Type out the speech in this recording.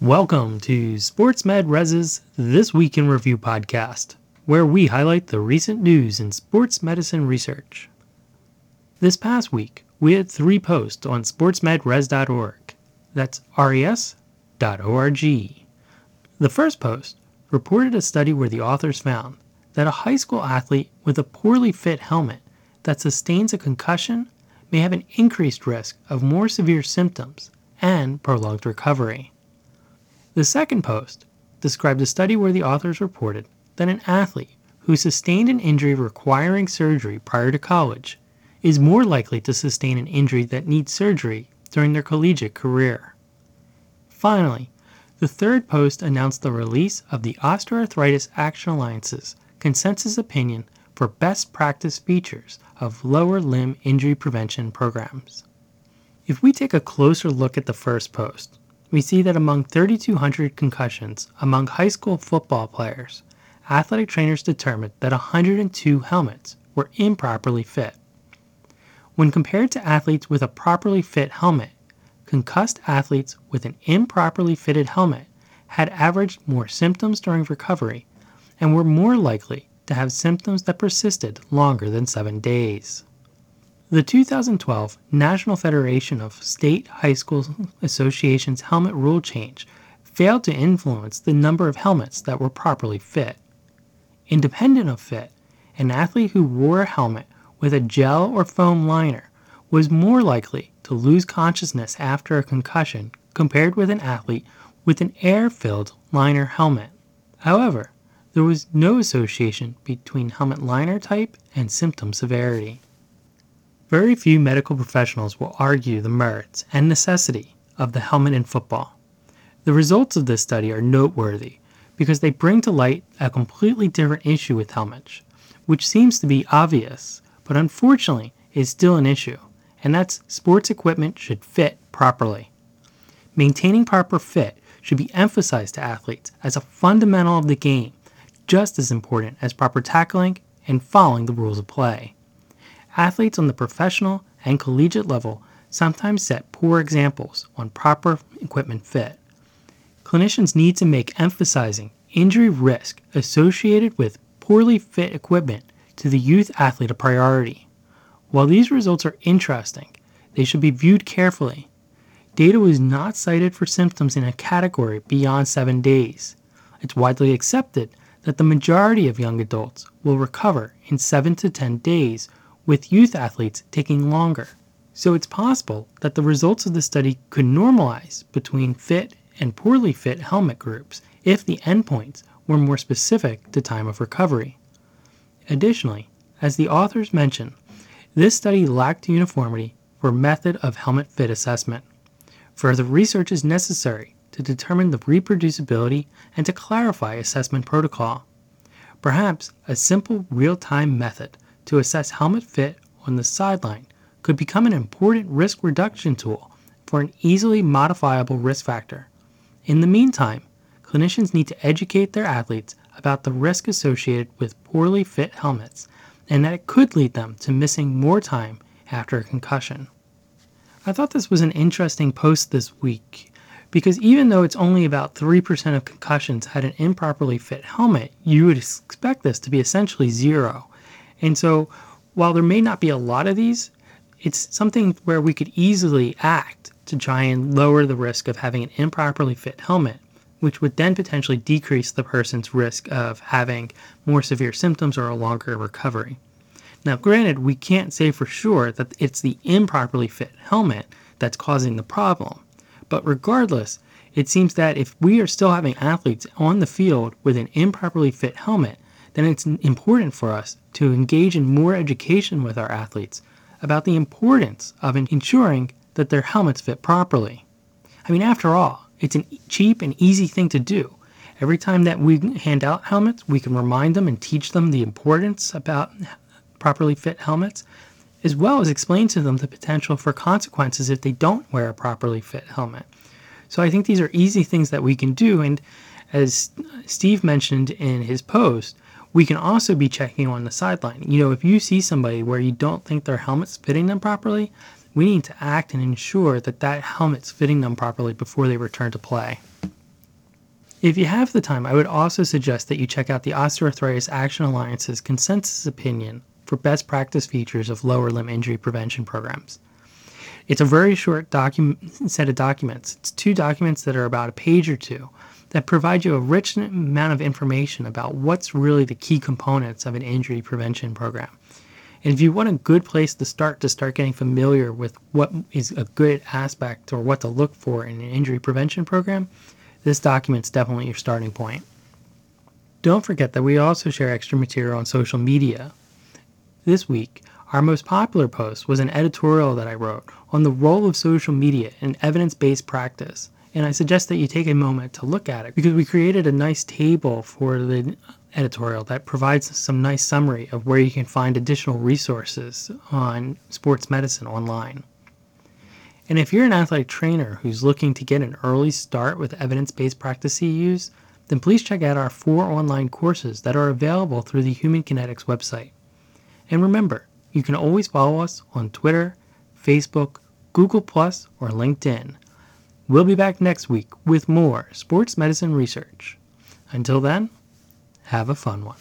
Welcome to SportsMed Res's This Week in Review podcast, where we highlight the recent news in sports medicine research. This past week, we had 3 posts on sportsmedres.org. That's res.org. The first post reported a study where the authors found that a high school athlete with a poorly fit helmet that sustains a concussion may have an increased risk of more severe symptoms and prolonged recovery. The second post described a study where the authors reported that an athlete who sustained an injury requiring surgery prior to college is more likely to sustain an injury that needs surgery during their collegiate career. Finally, the third post announced the release of the Osteoarthritis Action Alliance's consensus opinion for best practice features of lower limb injury prevention programs. If we take a closer look at the first post, we see that among 3,200 concussions among high school football players, athletic trainers determined that 102 helmets were improperly fit. When compared to athletes with a properly fit helmet, concussed athletes with an improperly fitted helmet had averaged more symptoms during recovery and were more likely to have symptoms that persisted longer than 7 days. The 2012 National Federation of State High School Associations helmet rule change failed to influence the number of helmets that were properly fit. Independent of fit, an athlete who wore a helmet with a gel or foam liner was more likely to lose consciousness after a concussion compared with an athlete with an air-filled liner helmet. However, there was no association between helmet liner type and symptom severity. Very few medical professionals will argue the merits and necessity of the helmet in football. The results of this study are noteworthy because they bring to light a completely different issue with helmets, which seems to be obvious, but unfortunately is still an issue, and that's sports equipment should fit properly. Maintaining proper fit should be emphasized to athletes as a fundamental of the game, just as important as proper tackling and following the rules of play. Athletes on the professional and collegiate level sometimes set poor examples on proper equipment fit. Clinicians need to make emphasizing injury risk associated with poorly fit equipment to the youth athlete a priority. While these results are interesting, they should be viewed carefully. Data was not cited for symptoms in a category beyond 7 days. It's widely accepted that the majority of young adults will recover in 7 to 10 days, with youth athletes taking longer. So it's possible that the results of the study could normalize between fit and poorly fit helmet groups if the endpoints were more specific to time of recovery. Additionally, as the authors mention, this study lacked uniformity for method of helmet fit assessment. Further research is necessary to determine the reproducibility and to clarify assessment protocol. Perhaps a simple real-time method to assess helmet fit on the sideline could become an important risk reduction tool for an easily modifiable risk factor. In the meantime, clinicians need to educate their athletes about the risk associated with poorly fit helmets and that it could lead them to missing more time after a concussion. I thought this was an interesting post this week because even though it's only about 3% of concussions had an improperly fit helmet, you would expect this to be essentially zero. And so, while there may not be a lot of these, it's something where we could easily act to try and lower the risk of having an improperly fit helmet, which would then potentially decrease the person's risk of having more severe symptoms or a longer recovery. Now, granted, we can't say for sure that it's the improperly fit helmet that's causing the problem, but regardless, it seems that if we are still having athletes on the field with an improperly fit helmet, then it's important for us to engage in more education with our athletes about the importance of ensuring that their helmets fit properly. I mean, after all, it's a cheap and easy thing to do. Every time that we hand out helmets, we can remind them and teach them the importance about properly fit helmets, as well as explain to them the potential for consequences if they don't wear a properly fit helmet. So I think these are easy things that we can do, and as Steve mentioned in his post, we can also be checking on the sideline. If you see somebody where you don't think their helmet's fitting them properly, we need to act and ensure that that helmet's fitting them properly before they return to play. If you have the time, I would also suggest that you check out the Osteoarthritis Action Alliance's consensus opinion for best practice features of lower limb injury prevention programs. It's a very short set of documents. It's 2 documents that are about a page or 2 that provide you a rich amount of information about what's really the key components of an injury prevention program. And if you want a good place to start getting familiar with what is a good aspect or what to look for in an injury prevention program, this document's definitely your starting point. Don't forget that we also share extra material on social media. This week, our most popular post was an editorial that I wrote on the role of social media in evidence-based practice, and I suggest that you take a moment to look at it because we created a nice table for the editorial that provides some nice summary of where you can find additional resources on sports medicine online. And if you're an athletic trainer who's looking to get an early start with evidence-based practice CEUs, then please check out our 4 online courses that are available through the Human Kinetics website. And remember, you can always follow us on Twitter, Facebook, Google+, or LinkedIn. We'll be back next week with more sports medicine research. Until then, have a fun one.